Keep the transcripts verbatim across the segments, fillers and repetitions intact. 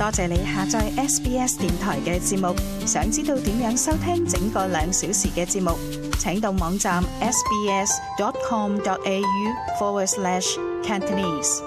多謝你下載 S B S 電台嘅節目。想知道點樣收聽整個兩小時嘅節目，請到網站 sbs.com.au forward slash Cantonese。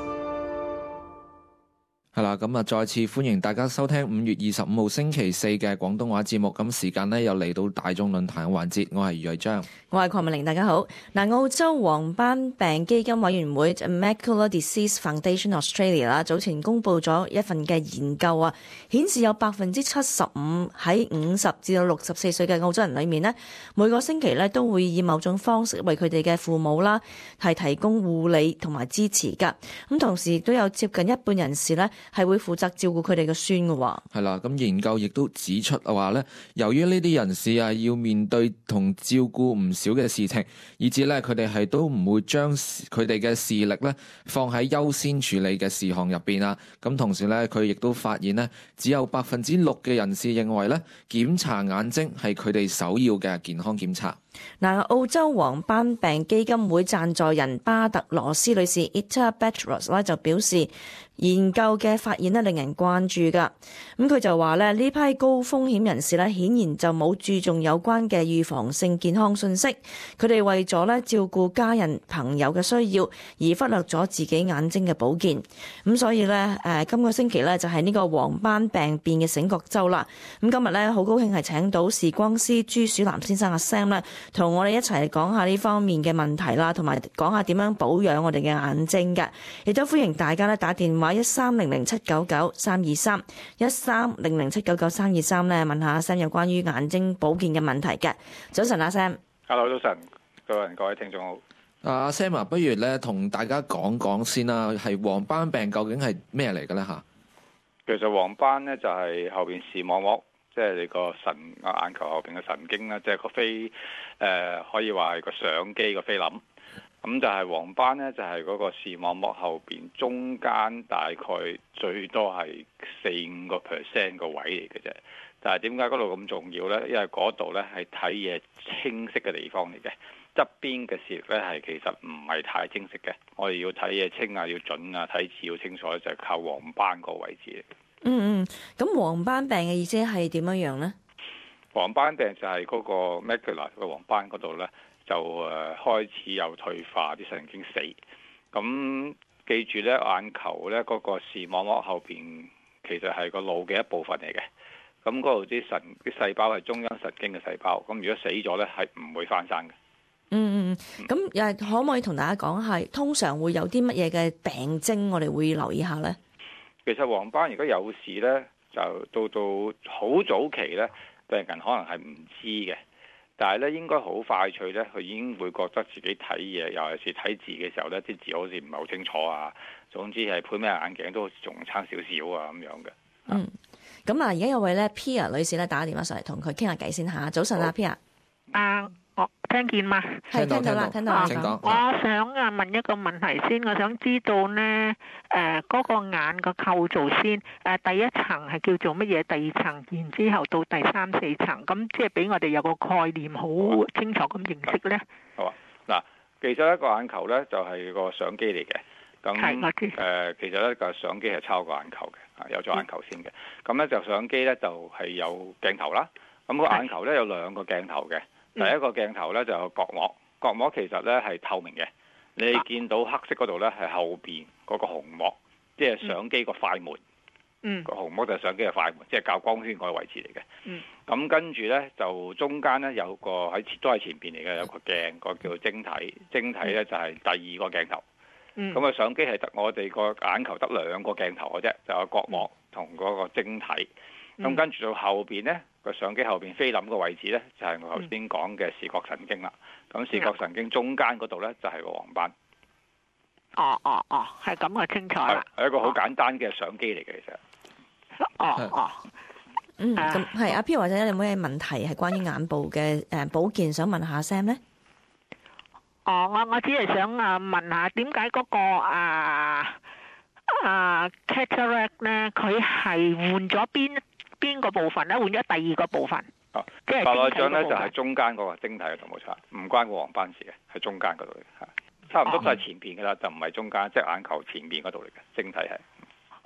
係啦，咁啊，再次歡迎大家收聽五月二十五號星期四嘅廣東話節目。咁時間呢又嚟到大眾論壇嘅環節，我係余偉章， 我係鄺文玲，大家好。嗱，澳洲黃斑病基金委員會 Macular Disease Foundation Australia 啦，早前公布咗一份嘅研究啊，顯示有百分之七十五喺五十至到六十四歲嘅澳洲人裏面呢，每個星期呢都會以某種方式為佢哋嘅父母啦係提供護理同埋支持噶。咁同時亦都有接近一半人士呢係會負責照顧佢哋嘅孫嘅喎。係啦，咁研究亦都指出話咧，由於呢啲人士啊要面對同照顧唔少嘅事情，以至咧佢哋係都唔會將佢哋嘅視力咧放喺優先處理嘅事項入邊啊。咁同時咧，佢亦都發現咧，只有百分之六嘅人士認為咧，檢查眼睛係佢哋首要嘅健康檢查。 嗱，澳洲黃斑病基金會贊助人巴特羅斯女士 Ita Petros 咧就表示，研究嘅發現咧令人關注噶。咁佢就話咧，呢批高風險人士咧顯然就冇注重有關嘅預防性健康信息，佢哋為咗咧照顧家人朋友嘅需要而忽略咗自己眼睛嘅保健。咁所以咧，誒、呃、今個星期咧就係呢個黃斑病變嘅醒覺週啦。咁今日咧好高興係請到視光師朱鼠南先生阿 Sam 咧，同我哋一齊講下呢方面嘅問題啦，同埋講下點樣保養我哋嘅眼睛嘅。亦都歡迎大家咧打電話一三零零七九九三二三一三零零七九九三二三咧，問下阿 Sam 有關於眼睛保健嘅問題嘅。早晨，阿 Sam。Hello， 早晨，各位各位聽眾好。 阿 Sam 啊，不如咧同大家講講先啦，係黃斑病究竟係咩嚟嘅咧吓？ 其實黃斑咧就係後邊視網膜，即係你個神眼球後邊嘅神經啦，即係個菲誒，可以話係個相機個菲林。咁就係黃斑咧，就係嗰個視網膜後邊中間大概最多係四五個 percent 個位嚟嘅啫。但係點解嗰度咁重要咧？因為嗰度咧係睇嘢清晰嘅地方嚟嘅，側邊嘅視力咧係其實唔係太清晰嘅。我哋要睇嘢清啊，要準啊，睇字要清楚，就係靠黃斑個位置嚟。 嗯嗯，咁黃斑病嘅意思係點樣樣咧？ 黃斑病就係嗰個 macula 個黃斑嗰度咧。就誒開始有退化，啲神經死。咁記住咧，眼球咧嗰個視網膜後邊其實係個腦嘅一部分嚟嘅。咁嗰度啲神啲細胞係中央神經嘅細胞。咁如果死咗咧，係唔會翻生嘅。 嗯嗯，咁又可唔可以同大家講下，通常會有啲乜嘢嘅病徵，我哋會留意下咧？ 其實黃斑如果有事咧，就到到好早期咧，病人可能係唔知嘅。但係咧，應該好快脆咧，佢已經會覺得自己睇嘢，尤其是睇字嘅時候咧，啲字好似唔係好清楚啊。總之係配咩眼鏡都仲差少少啊咁樣嘅。 嗯，咁嗱，而家有位咧 Pia 女士咧打電話上嚟同佢傾下偈先嚇。早晨啊 Pia。 啊，我聽見嗎？ 係聽到啦，聽到啦。 請講。 我想啊問一個問題先，我想知道呢誒嗰個眼個構造先，誒第一層係叫做乜嘢？第二層，然之後到第三四層，咁即係俾我哋有個概念，好清楚咁認識呢。 好啊，嗱，其實一個眼球呢就係個相機嚟嘅，咁誒其實呢個相機係抄個眼球嘅，有咗眼球先嘅，咁呢就相機呢就係有鏡頭啦，咁個眼球呢有兩個鏡頭嘅。第一個鏡頭咧就有角膜，角膜其實咧係透明嘅，你見到黑色嗰度咧係後邊嗰個虹膜，即係相機個快門。嗯，個虹膜就係相機嘅快門，即係較光圈嗰個位置嚟嘅。嗯，咁跟住咧就中間咧有個喺都係前邊嚟嘅，有個鏡，個叫做晶體，晶體咧就係第二個鏡頭。嗯，咁個相機係得我哋個眼球得兩個鏡頭嘅啫，就有角膜同嗰個晶體。咁跟住到後邊呢個相機後邊菲林個位置呢，就係、是、我頭先講嘅視覺神經啦。咁、嗯、視覺神經中間嗰度呢，就係、是、個黃斑。 哦哦哦，係咁啊，清楚啦。 係一個好簡單嘅相機嚟嘅，其實。 哦哦。 嗯，咁係阿 P 或者有冇咩問題係關於眼部嘅誒保健想問下 Sam 呢？ 哦，我我只係想啊問下點解嗰個啊啊 cataract 咧，佢係換咗邊？邊個部分咧？換咗第二個部分。哦，即係白內障咧，就係中間嗰個晶體嘅度冇錯，唔關個黃斑事嘅，係中間嗰度嘅，差唔多都係前邊嘅啦，就唔係中間，即係眼球前邊嗰度嚟嘅晶體係。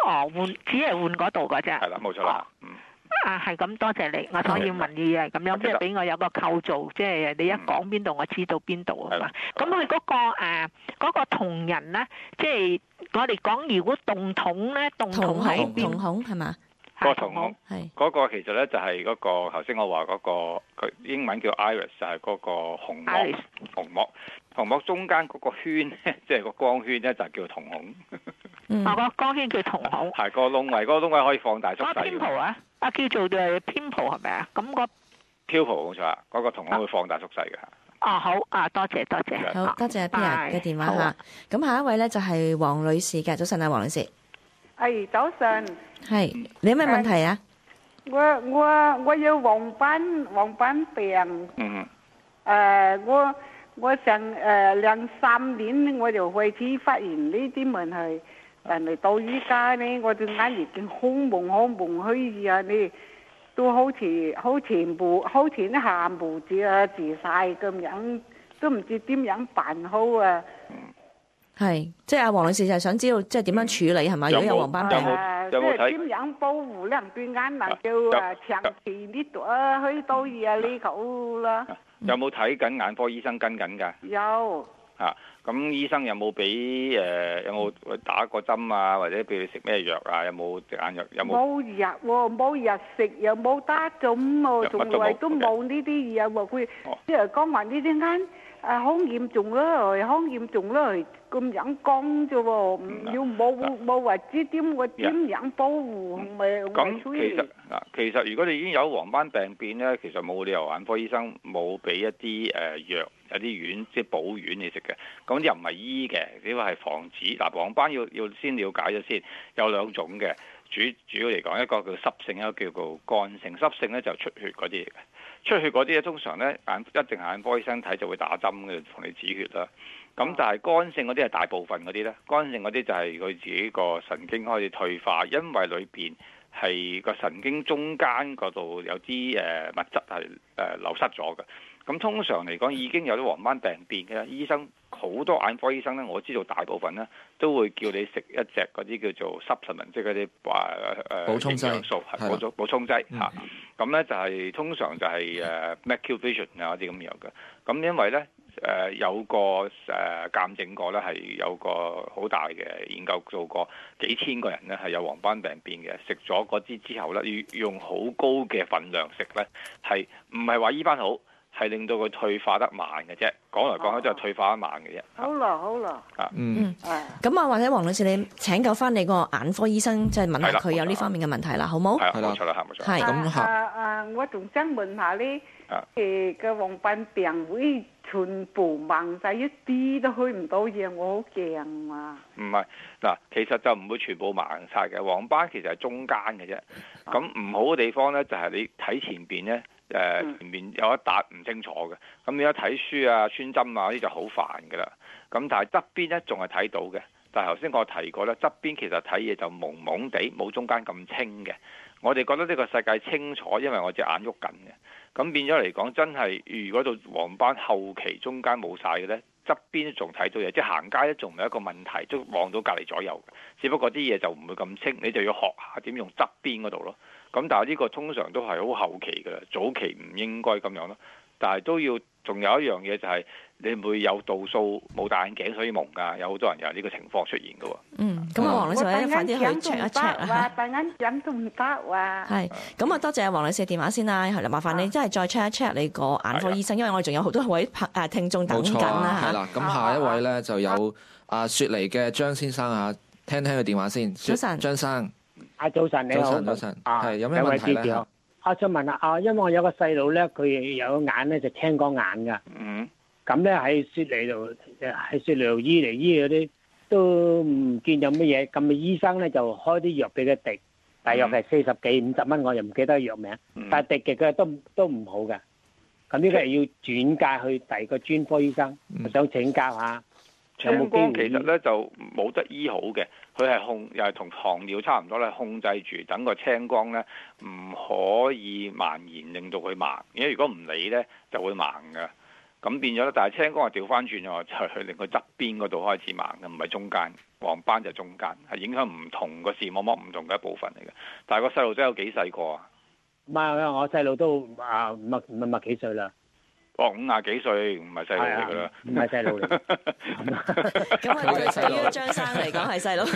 哦，換只係換嗰度㗎啫。 係啦，冇錯啦。嗯。 啊，係咁，多謝你。我想要問你係咁樣，即係俾我有個構造，即係你一講邊度，我知道邊度啊嘛。咁佢嗰個誒嗰個銅人咧，即係我哋講如果洞筒咧，洞筒喺邊？ 瞳孔係嘛？ 個瞳孔係嗰個其實咧就係嗰個頭先我話嗰個佢英文叫 iris， 就係嗰個虹膜。虹膜虹膜中間嗰個圈，即係個光圈咧就叫瞳孔。 嗯， 個光圈叫瞳孔。 係個窿位，嗰個窿位可以放大縮細。 個 pimple 啊，啊叫做誒 pimple 係咪啊？咁個 pupil 冇錯啦，嗰個瞳孔會放大縮細嘅。 哦，好啊，多謝多謝。 好多謝 Pia 嘅電話嚇。咁下一位咧就係黃女士嘅，早晨啊，黃女士。 係早晨。 係，你有咩問題啊？ 我我我有黃斑黃斑病。 嗯。 誒，我我上誒兩三年我就開始發現呢啲問題，但係到依家呢，我對眼已經好蒙好蒙虛啊！你都好似好全部好似啲下部字啊字晒咁樣，都唔知點樣辦好啊！ 係，即係阿黃女士就係想知道，即係點樣處理係咪？如果有黃斑病， 有冇睇？ 點樣保護咧？對眼能夠誒長期呢度啊，去到嘢呢個啦。 有冇睇緊眼科醫生跟緊㗎？ 有。 啊，咁醫生有冇俾誒有冇打過針啊？或者俾你食咩藥啊？有冇隻眼藥？有冇？ 冇藥喎，冇藥食，又冇打針喎，從來都冇呢啲嘢喎。佢即係講話呢啲眼誒好嚴重啦，好嚴重啦，咁樣講啫喎，唔要冇冇話知點我點樣保護，咪咁其實嗱，其實如果你已經有黃斑病變咧，其實冇理由眼科醫生冇俾一啲誒藥。有啲丸即係補丸你食嘅，咁又唔係醫嘅，只不過係防止。嗱，黃斑要要先了解咗先，有兩種嘅，主主要嚟講，一個叫濕性，一個叫做乾性。濕性咧就出血嗰啲嚟嘅，出血嗰啲咧通常咧眼一定眼科醫生睇就會打針嘅，同你止血啦。咁但係乾性嗰啲係大部分嗰啲咧，乾性嗰啲就係佢自己個神經開始退化，因為裏邊係個神經中間嗰度有啲誒物質係誒流失咗嘅。咁通常嚟講已經有啲黃斑病變嘅醫生，好多眼科醫生咧，我知道大部分咧都會叫你食一隻嗰啲叫做 supplement，即係嗰啲話誒補充劑， 素係補充補充劑嚇。咁咧就係通常就係誒 Macular Vision 啊嗰啲咁樣嘅。咁因為咧誒有個誒鑑證過咧係有個好大嘅研究做過，幾千個人咧係有黃斑病變嘅，食咗嗰啲之後咧要用好高嘅份量食咧，係唔係話醫翻好？係令到佢退化得慢嘅啫，講嚟講去就係退化得慢嘅啫。 好啦，好啦。 啊， 嗯，咁啊，或者黃女士，你請教翻你個眼科醫生，即係問下佢有呢方面嘅問題啦，好冇？ 係啦，冇錯啦，冇錯。 係咁嚇。 啊啊，我仲想問下咧，誒個黃斑病會全部盲晒，一啲都去唔到嘢，我好驚啊！ 唔係嗱，其實就唔會全部盲晒嘅，黃斑其實係中間嘅啫。咁唔好嘅地方咧，就係你睇前邊咧。誒、呃、前面有一笪唔清楚嘅，咁你一睇書啊、穿針啊嗰啲就好煩㗎啦。咁但係側邊咧仲係睇到嘅，但係頭先我提過咧，側邊其實睇嘢就蒙蒙地，冇中間咁清嘅。我哋覺得呢個世界清楚，因為我隻眼喐緊嘅。咁變咗嚟講，真係如果到黃斑後期中間冇晒嘅咧，側邊仲睇到嘢，即係行街咧仲唔係一個問題，都望到隔離左右嘅。只不過啲嘢就唔會咁清，你就要學下點用側邊嗰度咯。咁但係呢個通常都係好後期㗎啦，早期唔應該咁樣咯。但係都要，仲有一樣嘢就係、是、你會有度數冇戴眼鏡所以蒙㗎，有好多人有呢個情況出現㗎喎。 嗯，咁啊，黃女士咧，快啲去 check 一 check 啊！ 戴眼鏡都唔得喎。 係，咁啊，多謝黃女士電話先啦。係啦，麻煩你真係再 check 一 check 你個眼科醫生，因為我哋仲有好多位朋誒聽眾等緊啦嚇。 係啦，咁下一位咧就有阿雪梨嘅張先生啊，聽聽佢電話先。 早晨， 張生。 啊，早晨你好， 早晨，早晨， 啊， 係有咩問題咧？ 我想問下啊，因為我有個細路咧，佢有眼咧就青光眼噶， 嗯， 咁咧喺雪梨度，喺雪梨度醫嚟醫嗰啲都唔見有乜嘢，咁嘅醫生咧就開啲藥俾佢滴，大約係四十幾五十蚊，我又唔記得藥名， 嗯、 但係滴極嘅都都唔好嘅，咁呢個係要轉介去第二個專科醫生，嗯、我想請教下。 青光其實咧就冇得醫好嘅，佢係控又係同糖尿差唔多咧，控制住等個青光咧唔可以蔓延，令到佢盲。因為如果唔理咧就會盲嘅，咁變咗咧。但係青光係調翻轉咗，就係令佢側邊嗰度開始盲嘅，唔係中間。 黃斑就中間，係影響唔同個視網膜唔同嘅一部分嚟嘅。但係個細路仔有幾細個啊？ 唔係，我細路都啊五啊五啊幾歲啦。 哦，五廿幾歲唔係細路嚟㗎啦， 唔係細路嚟。 咁啊，對於張生嚟講係細路。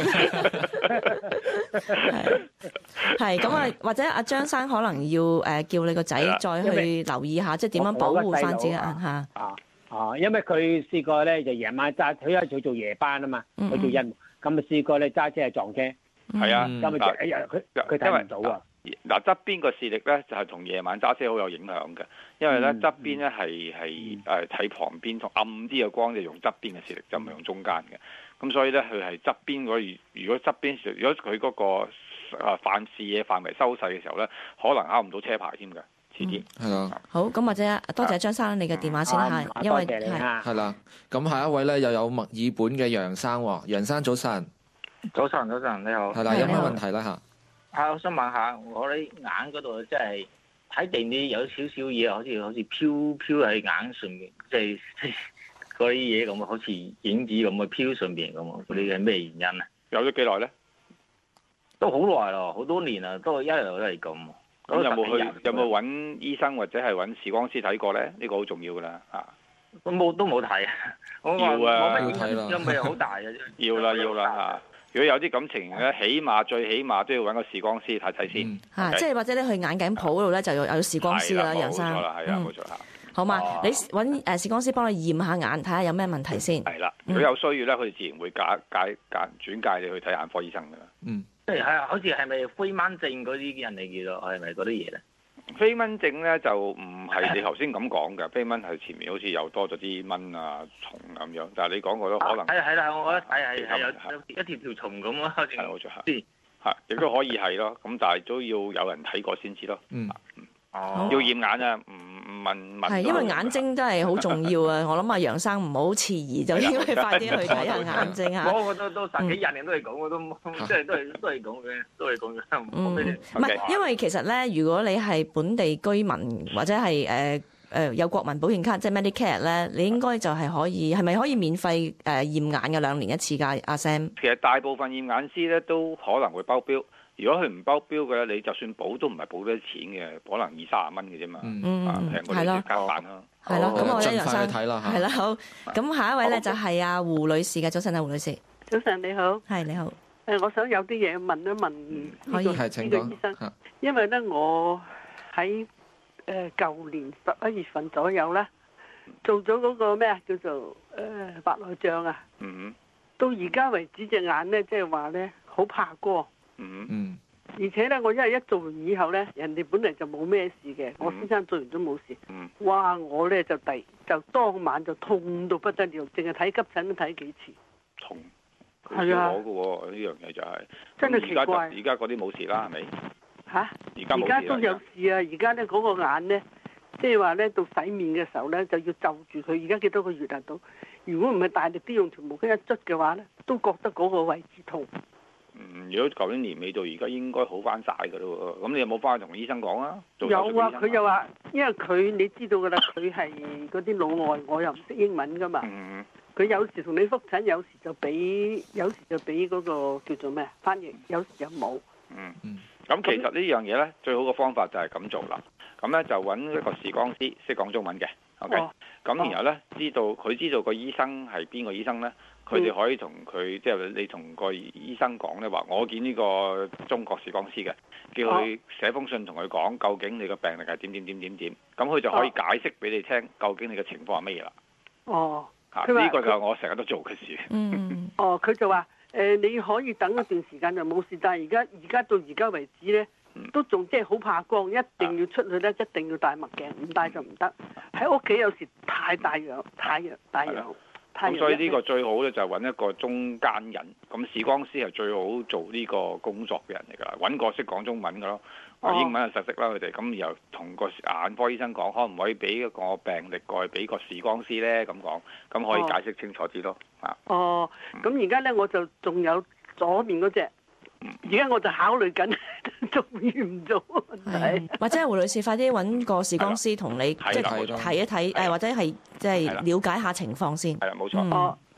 係咁啊，或者阿張生可能要誒叫你個仔再去留意下，即係點樣保護翻自己眼嚇。 啊啊，因為佢試過咧就夜晚揸，佢因為佢做夜班啊嘛，佢做任務，咁啊試過咧揸車係撞車。 係啊， 咁啊佢佢睇唔到啊。 嗱側邊個視力咧就係同夜晚揸車好有影響嘅，因為咧側邊咧係係誒睇旁邊同暗啲嘅光就用側邊嘅視力，就唔係用中間嘅。咁所以咧佢係側邊嗰，如果側邊如果佢嗰個誒範視野範圍收細嘅時候咧，可能考唔到車牌添嘅，遲啲係啦。 好，咁或者多謝張生你嘅電話先啦，係因為係係啦。咁下一位咧又有墨爾本嘅楊生，楊生早晨。 早晨，早晨，你好。 係啦，有咩問題咧嚇？ 啊，我想問下，我啲眼嗰度即係睇定啲有少少嘢，好似好似飄飄喺眼上面，即係嗰啲嘢咁啊，好似影子咁啊飄上邊咁啊，嗰啲係咩原因啊？ 有咗幾耐咧？ 都好耐咯，好多年啦，都一路都係咁。 咁有冇去有冇揾醫生或者係揾視光師睇過咧？呢個好重要噶啦嚇。 都冇都冇睇啊！ 要啊， 要睇啦，因為好大嘅。 要啦要啦嚇。如果有啲感情咧，起碼最起碼都要揾個視光師睇睇先。 嚇、嗯 okay？即係或者你去眼鏡鋪嗰度咧，就有有視光師啦，楊生。 冇錯啦，係啊，冇錯嚇。 好嘛， 哦、 你揾誒視光師幫你驗下眼，睇下有咩問題先。 係啦，如果有需要咧，佢哋自然會介介介轉介你去睇眼科醫生噶啦。 嗯， 即係係啊，好似係咪灰蚊症嗰啲人嚟叫做係咪嗰啲嘢咧？ 飛蚊症咧就唔係你頭先咁講嘅，飛蚊係前面好似又多咗啲蚊啊蟲咁樣，但係你講過都可能係係啦，我覺得係係係有一條條蟲咁咯， 係冇錯嚇，係亦都可以係咯，咁但係都要有人睇過先知咯。 嗯， 哦，要驗眼啊，唔唔問問。 係因為眼睛真係好重要啊！我諗阿楊生唔好遲疑，就應該快啲去睇下眼睛嚇。 我我都都十幾廿年都係講，我都即係都係都係講嘅，都係講嘅。 唔係，因為其實咧，如果你係本地居民或者係誒誒有國民保險卡，即係 Medicare 咧，你應該就係可以係咪可以免費誒驗眼嘅兩年一次㗎？阿 Sam。 其實大部分驗眼師咧都可能會包標。如果佢唔包標嘅咧，你就算保都唔係保得錢嘅，可能二三十蚊嘅啫嘛。 嗯， 平過你啲夾板咯。 係咯，咁我咧楊生睇啦， 係啦，好。咁下一位咧就係阿胡女士嘅，早晨啊，胡女士。 早晨你好。 係你好。 誒，我想有啲嘢問一問可以呢個呢個醫生，因為咧我喺誒舊年十一月份左右咧做咗嗰個咩啊叫做誒白內障啊。 嗯。到而家為止隻眼咧，即係話咧好怕光。 嗯嗯， 而且咧，我因為一做完以後咧，人哋本嚟就冇咩事嘅，我先生做完都冇事。 嗯， 哇！我咧就第就當晚就痛到不得了，淨係睇急診都睇幾次。 痛， 係啊， 我嘅喎呢樣嘢就係、是、 真係奇怪。 而家嗰啲冇事啦，係咪？ 吓、啊？而家而家都有事啊！而家咧嗰個眼咧，即係話咧到洗面嘅時候咧，就要就住佢。而家幾多個月啊？到如果唔係大力啲用條毛巾一捽嘅話咧，都覺得嗰個位置痛。 嗯，如果舊年年尾到而家應該好翻晒噶咯喎，咁你有冇翻去同醫生講啊？ 有啊，佢又話，因為佢你知道噶啦，佢係嗰啲老外，我又唔識英文噶嘛。 嗯。 佢有時同你覆診，有時就俾，有時就俾嗰個叫做咩翻譯，有時又冇。 嗯嗯。咁其實呢樣嘢咧，最好嘅方法就係咁做啦。咁咧就揾一個視光師，識講中文嘅。OK。咁、哦、然後咧，知道佢知道個醫生係邊個醫生咧？佢哋可以同佢即係你同個醫生講咧，話我見呢個中國視光師嘅，叫佢寫封信同佢講究竟你個病歷係點點點點點，咁佢就可以解釋俾你聽究竟你嘅情況係乜嘢啦。 哦， 嚇、啊，呢、這個就係我成日都做嘅事。 嗯。哦，佢就話誒、呃，你可以等一段時間就冇事，但係而家而家到而家為止咧，都仲即係好怕光，一定要出去咧，一定要戴墨鏡，唔戴就唔得。喺屋企有時太大陽，太陽大陽。 咁所以呢個最好咧就揾一個中間人，咁視光師係最好做呢個工作嘅人嚟㗎，揾個識講中文㗎咯，哦、英文就實識啦佢哋，咁又同個眼科醫生講，可唔可以俾一個病歷過去俾個視光師咧？咁講，咁可以解釋清楚啲咯，啊。 哦，咁而家咧我就仲有左面嗰隻。而家我就考慮緊做與唔做， 或者胡女士快啲揾個視光師同你即係睇一睇，誒或者係即係了解下情況先。 係啦，冇錯。 哦，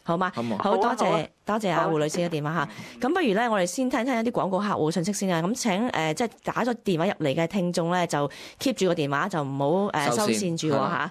好嗎？ 好冇？ 好多謝好啊好啊多謝阿胡女士嘅電話嚇。咁不如咧，我哋先聽聽一啲廣告客戶信息先啊。咁請誒即係打咗電話入嚟嘅聽眾咧，就 keep 住個電話，就唔好誒收線住喎嚇。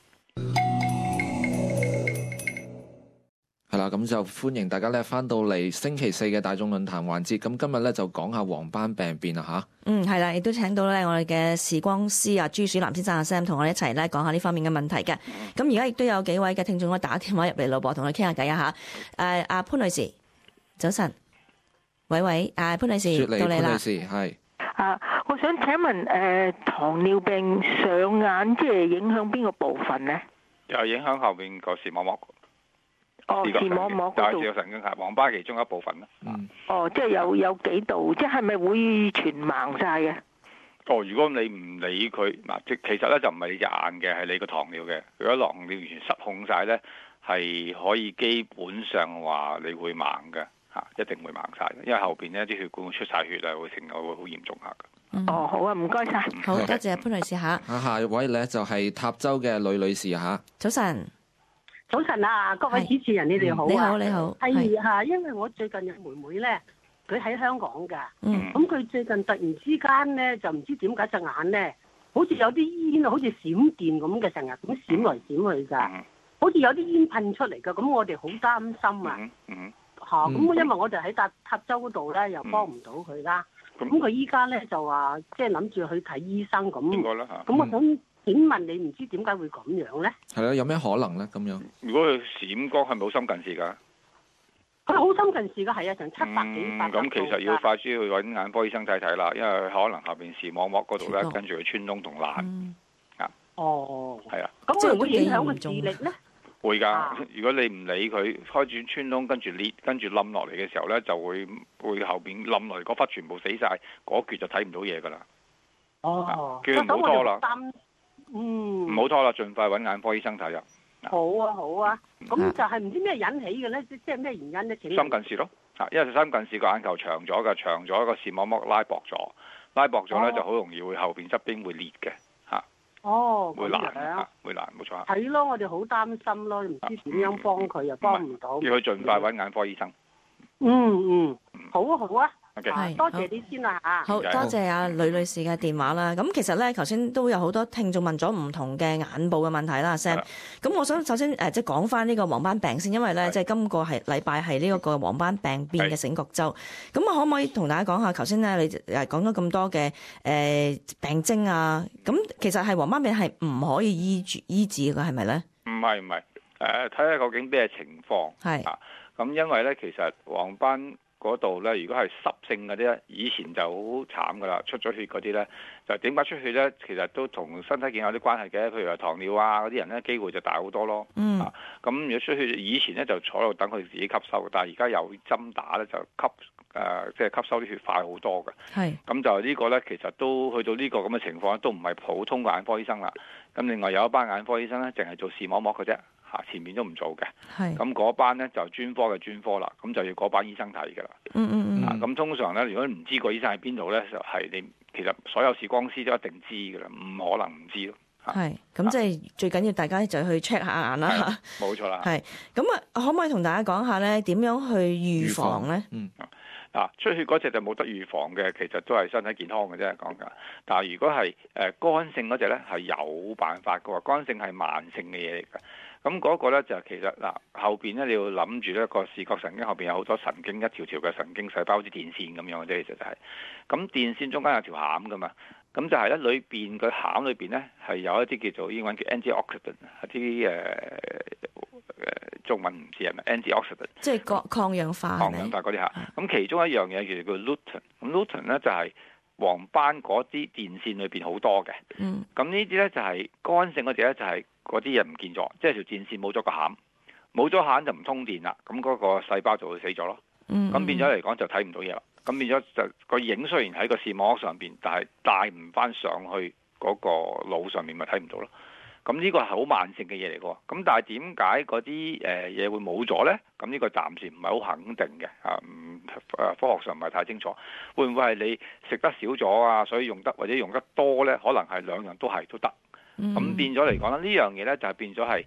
係啦，咁就歡迎大家咧翻到嚟星期四嘅大眾論壇環節。咁今日咧就講下黃斑病變啦吓。 嗯，係啦，亦都請到咧我哋嘅視光師啊朱鼠南先生阿 Sam 同我哋一齊咧講下呢方面嘅問題嘅。咁而家亦都有幾位嘅聽眾咧打電話入嚟咯噃，同佢傾下偈啊吓。誒，阿潘女士，早晨。喂喂，阿潘女士， 雪梨到你啦。 潘女士係。 啊，我想請問誒、呃，糖尿病上眼即係影響邊個部分咧？ 又影響後邊個視網膜。 哦，視網膜嗰度， 就係視覺神經係黃斑其中一部分啦。 嗯。 哦，即係有有幾度，即係咪會全盲晒嘅？ 哦，如果你唔理佢嗱，即其實咧就唔係你隻眼嘅，係你個糖尿嘅。如果糖尿完全失控晒咧，係可以基本上話你會盲嘅嚇，一定會盲晒。因為後邊呢啲血管會出晒血啊，會成個會好嚴重下嘅。 嗯、 哦，好啊，唔該晒。 好多謝潘女士嚇。 啊，下一位咧就係塔州嘅呂女士嚇。 早晨。 早晨啊，各位主持人，你哋好啊！ 你好，你好。 係嚇，因為我最近有妹妹咧，佢喺香港㗎。 嗯。 咁佢最近突然之間咧，就唔知點解隻眼咧，好似有啲煙，好似閃電咁嘅，成日咁閃來閃去㗎。嗯。好似有啲煙噴出嚟㗎，咁我哋好擔心啊。 嗯。 嚇！咁因為我哋喺塔塔州嗰度咧，又幫唔到佢啦。咁佢依家咧就話，即係諗住去睇醫生咁。 邊個啦嚇？ 咁我想。請問你唔知點解會咁樣咧？ 係啦，有咩可能咧？咁樣， 如果佢閃光係冇深近視㗎？ 佢好深近視㗎，係啊，成七百幾八百度。 咁其實要快啲去揾眼科醫生睇睇啦，因為可能下邊視網膜嗰度咧，跟住佢穿窿同爛啊。 哦， 係啊。 咁會唔會影響個視力咧？ 會㗎，如果你唔理佢開始穿窿，跟住裂，跟住冧落嚟嘅時候咧，就會會後邊冧落嚟嗰忽全部死晒，嗰橛就睇唔到嘢㗎啦。 哦， 叫佢唔好拖啦。 嗯， 唔好拖啦，盡快揾眼科醫生睇啊！ 好啊，好啊，咁就係唔知咩引起嘅咧？即即係咩原因咧？ 深近視咯，啊，因為深近視個眼球長咗嘅，長咗個視網膜拉薄咗，拉薄咗咧、哦、就好容易會後邊側邊會裂嘅嚇。 哦， 會爛嚇，會爛，冇錯。 係咯，我哋好擔心咯，唔知點樣幫佢又幫唔到。 叫佢盡快揾眼科醫生。 嗯嗯，好啊好啊。 係、okay， 多謝你先啦嚇。 好多謝阿呂女士嘅電話啦。咁其實咧，頭先都有好多聽眾問咗唔同嘅眼部嘅問題啦，Sam。咁我想首先誒即係講翻呢個黃斑病先，因為咧即係今個係禮拜係呢一個黃斑病變嘅醒覺週。咁我可唔可以同大家講下頭先咧你誒講咗咁多嘅誒、呃、病徵啊？咁其實係黃斑病係唔可以醫住醫治嘅係咪咧？ 唔係唔係，誒睇下究竟咩情況係啊？咁因為咧其實黃斑嗰度咧，如果係濕性嗰啲咧，以前就好慘噶啦，出咗血嗰啲咧，就點解出血咧？其實都同身體健康有啲關係嘅，譬如話糖尿啊嗰啲人咧，機會就大好多咯。嗯。啊，咁如果出血，以前咧就坐喺度等佢自己吸收，但係而家有針打咧就吸誒，即、呃、係、就是、吸收啲血快好多嘅。係。咁就呢個咧，其實都去到呢個咁嘅情況，都唔係普通嘅眼科醫生啦。咁另外有一班眼科醫生咧，淨係做視網膜嘅啫。前面都唔做嘅，咁嗰班咧就專科嘅專科啦，咁就要嗰班醫生睇嘅啦。嗯嗯嗯。咁、啊、通常咧，如果唔知個醫生喺邊度咧，就係、是、你其實所有視光師都一定知嘅啦，唔可能唔知咯。 係，咁即係最緊要大家就去 check 下眼啦。 冇錯啦。係， 咁啊，可唔可以同大家講下咧，點樣去預防咧？ 嗯。嗱，出血嗰隻就冇得預防嘅，其實都係身體健康嘅啫講緊。但係如果係誒乾性嗰隻咧，係有辦法嘅喎。乾性係慢性嘅嘢嚟嘅。咁嗰個咧就其實嗱後邊咧你要諗住咧個視覺神經後邊有好多神經，一條條嘅神經細胞好似電線咁樣嘅啫，其實就係、是。咁電線中間有條餡噶嘛，咁就係咧裏邊個餡裏邊咧係有一啲叫做英文叫 antioxidant，一啲誒誒中文唔知係咪 antioxidant，即係抗抗氧化。 抗氧化嗰啲嚇。咁其中一樣嘢叫做 lutein，咁 lutein 咧就係黃斑嗰啲電線裏邊好多嘅。嗯。咁呢啲咧就係乾性嗰隻咧就係、是。嗰啲嘢唔見咗，即係條電線冇咗個餡，冇咗餡就唔通電啦，咁嗰個細胞就會死咗咯。咁、嗯、變咗嚟講就睇唔到嘢啦。咁變咗就個影雖然喺個視網膜上邊，但係帶唔翻上去嗰個腦上面，咪睇唔到咯。咁呢個係好慢性嘅嘢嚟嘅。咁但係點解嗰啲誒嘢會冇咗咧？咁呢個暫時唔係好肯定嘅，啊，唔誒科學上唔係太清楚。會唔會係你食得少咗啊？所以用得或者用得多咧？可能係兩樣都係都得。咁、嗯、變咗嚟講啦，呢樣嘢咧就係變咗係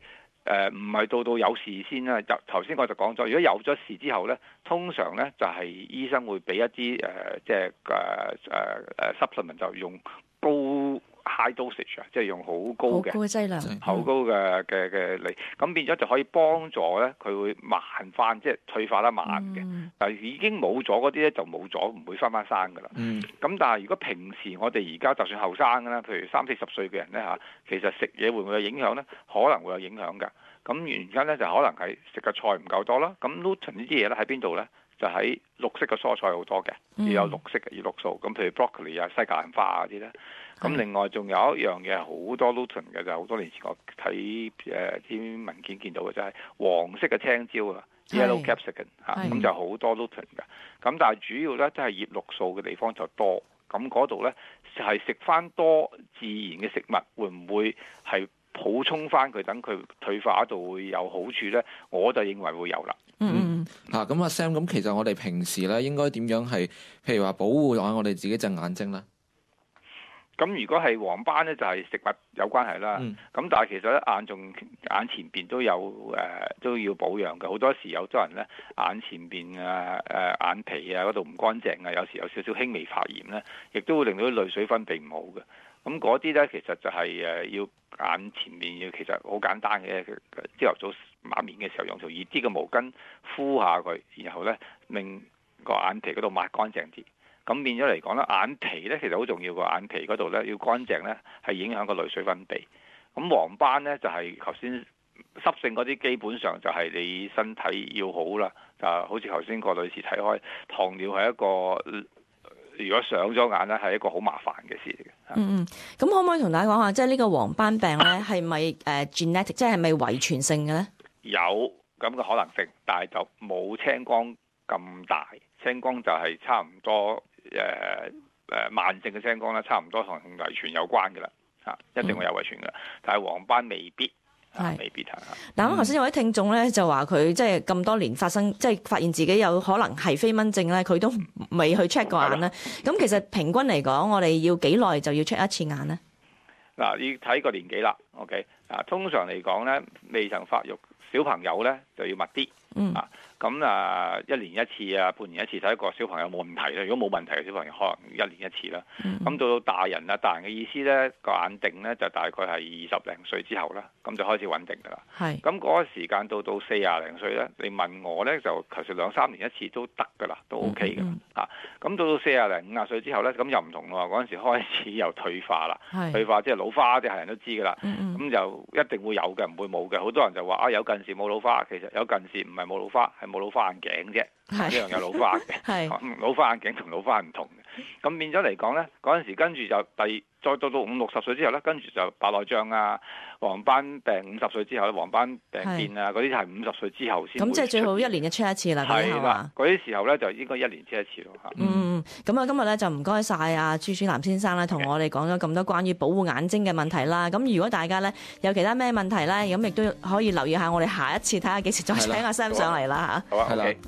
誒唔係到到有事先啦。就頭先我就講咗，如果有咗事之後咧，通常咧就係、是、醫生會俾一啲誒、呃、即係誒誒誒 supplement 就用高 high dosage 啊，即係用好高嘅好高嘅劑量， 好高嘅嘅嘅嚟，咁變咗就可以幫助咧佢會慢翻，即係退化得慢嘅。嗯、但係已經冇咗嗰啲咧就冇咗，唔會翻翻生噶啦。咁、嗯、但係如果平時我哋而家就算後生嘅啦，譬如三四十歲嘅人咧嚇，其實食嘢會唔會有影響咧？可能會有影響㗎。咁原因咧就可能係食嘅菜唔夠多啦。咁 lutein 呢啲嘢咧喺邊度咧？就喺綠色嘅蔬菜好多嘅，要有綠色嘅葉綠素。咁譬如 broccoli 啊、西格蘭花啊啲咧。咁另外仲有一樣嘢係好多 lutein 嘅，就好、是、多年前我睇誒啲文件見到嘅就係、是、黃色嘅青椒啊 ，yellow capsicum 嚇，咁就好多 lutein 嘅。咁但係主要咧都係葉綠素嘅地方就多。咁嗰度咧係食翻多自然嘅食物，會唔會係補充翻佢，等佢退化度會有好處咧？我就認為會有啦。 嗯， 嚇咁阿 Sam，咁其實我哋平時咧應該點樣係，譬如話保護下我哋自己隻眼睛咧？ 咁如果係黃斑咧，就係、是、食物有關係啦。咁、嗯、但係其實咧，眼仲眼前邊都有誒、呃、都要保養嘅。好多時有多人咧眼前邊啊誒、呃、眼皮啊嗰度唔乾淨啊，有時有少少輕微發炎咧，亦都會令到啲淚水分泌唔好嘅。咁嗰啲咧其實就係誒要眼前面要其實好簡單嘅，朝頭早抹面嘅時候用條熱啲嘅毛巾敷下佢，然後咧令個眼皮嗰度抹乾淨啲。咁變咗嚟講咧，眼皮咧其實好重要嘅，眼皮嗰度咧要乾淨咧，係影響個淚水分泌。咁黃斑咧就係頭先濕性嗰啲，基本上就係你身體要好啦。就好似頭先個女士睇開，糖尿係一個如果上咗眼咧係一個好麻煩嘅事嚟嘅。 嗯嗯，咁可唔可以同大家講下，即係呢個黃斑病咧係咪誒 genetic，即係係咪遺傳性嘅咧？有咁嘅可能性，但係就冇青光咁大。青光就係差唔多。誒誒、呃、慢性嘅青光咧，差唔多同遺傳有關嘅啦，嚇一定會有遺傳嘅，嗯、但係黃斑未必，係、啊、未必嚇。 嗱咁頭先有位聽眾咧就話佢即係咁多年發生，即係發現自己有可能係飛蚊症咧，佢都未去 check 過眼咧。咁、嗯、其實平均嚟講，我哋要幾耐就要 check 一次眼咧？ 嗱，要睇個年紀啦。OK，啊，通常嚟講咧，未曾發育小朋友咧就要密啲，嗯啊。咁啊，一年一次啊，半年一次睇一個小朋友冇問題咧。如果冇問題嘅小朋友，可能一年一次啦。咁、嗯、到到大人啊，大人嘅意思咧，個眼定咧就大概係二十零歲之後啦，咁就開始穩定噶啦。係是。咁嗰個時間到到四廿零歲咧，你問我咧就其實兩三年一次都得噶啦，都 OK 嘅。嗯嗯、啊，咁到到四廿零五廿歲之後咧，咁又唔同咯。嗰陣時開始又退化啦，是退化即係老花，啲係人都知噶啦。咁、嗯嗯、就一定會有嘅，唔會冇嘅。好多人就話啊，有近視冇老花，其實有近視唔係冇老花，係冇老花眼鏡啫，一樣有老花嘅。係老花眼鏡同老花唔同嘅。咁變咗嚟講咧，嗰陣時跟住就第再到到五六十歲之後咧，跟住就白內障啊、黃斑病五十歲之後咧，黃斑病變啊嗰啲係五十歲之後先。咁即係最好一年就 check 一次啦，係嘛？嗰啲時候咧就應該一年 check 一次咯嚇。嗯，咁啊今日咧就唔該晒啊朱書南先生咧，同我哋講咗咁多關於保護眼睛嘅問題啦。咁如果大家咧有其他咩問題咧，咁亦都可以留意下我哋下一次睇下幾時再請阿 Sam 上嚟啦嚇。好啊，係啦。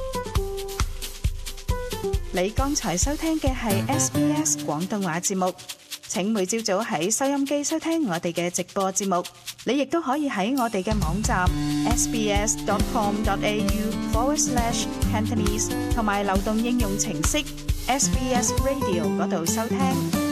你剛才收聽嘅係 S B S 廣東話節目，請每朝早喺收音機收聽我哋嘅直播節目。你亦都可以喺我哋嘅網站 sbs.com.au forward slash Cantonese 同埋流動應用程式 S B S Radio 嗰度收聽。